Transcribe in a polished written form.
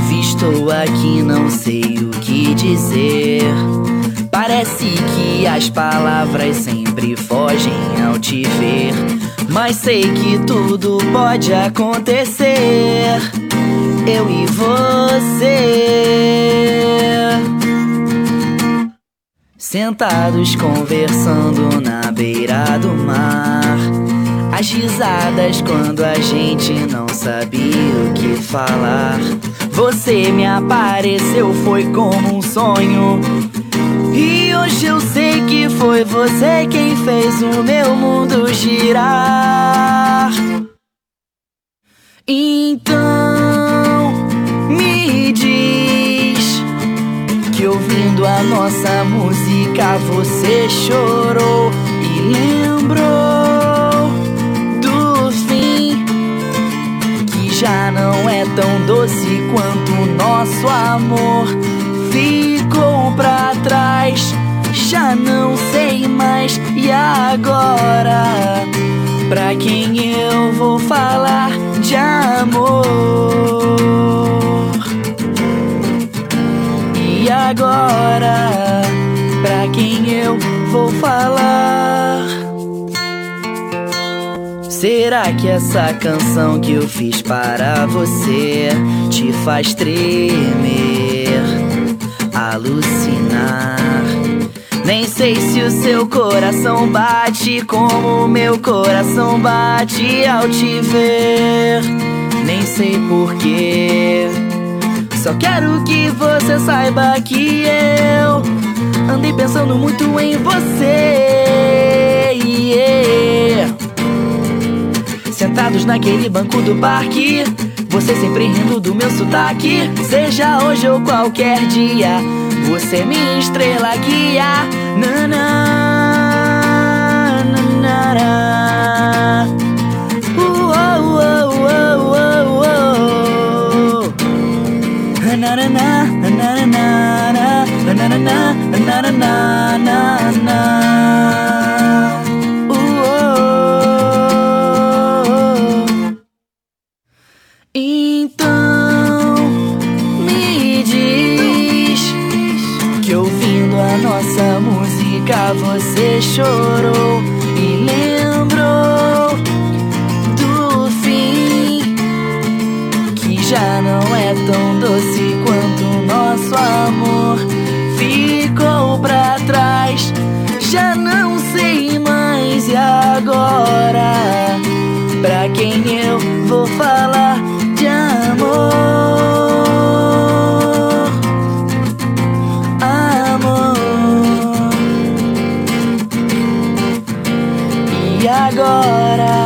Estou aqui, não sei o que dizer. Parece que as palavras sempre fogem ao te ver, mas sei que tudo pode acontecer. Eu e você, sentados conversando na beira do mar. As risadas quando a gente não sabia o que falar. Você me apareceu, foi como um sonho, e hoje eu sei que foi você quem fez o meu mundo girar. Então me diz que ouvindo a nossa música você chorou e lembrou já não é tão doce quanto o nosso amor. Ficou pra trás, já não sei mais. E agora, pra quem eu vou falar de amor? E agora, pra quem eu vou falar? Será que essa canção que eu fiz para você te faz tremer, alucinar? Nem sei se o seu coração bate como o meu coração bate ao te ver. Nem sei porquê, só quero que você saiba que eu andei pensando muito em você. Sentados naquele banco do parque, você sempre rindo do meu sotaque. Seja hoje ou qualquer dia, você minha estrela guia. Nanã, nanará. Nanana, nanana, nanana, nanana. Então me diz que ouvindo a nossa música você chorou e lembrou do fim, que já não é tão doce quanto o nosso amor. Ficou pra trás, já não sei mais. E agora, pra quem eu vou falar de amor? Amor. E agora,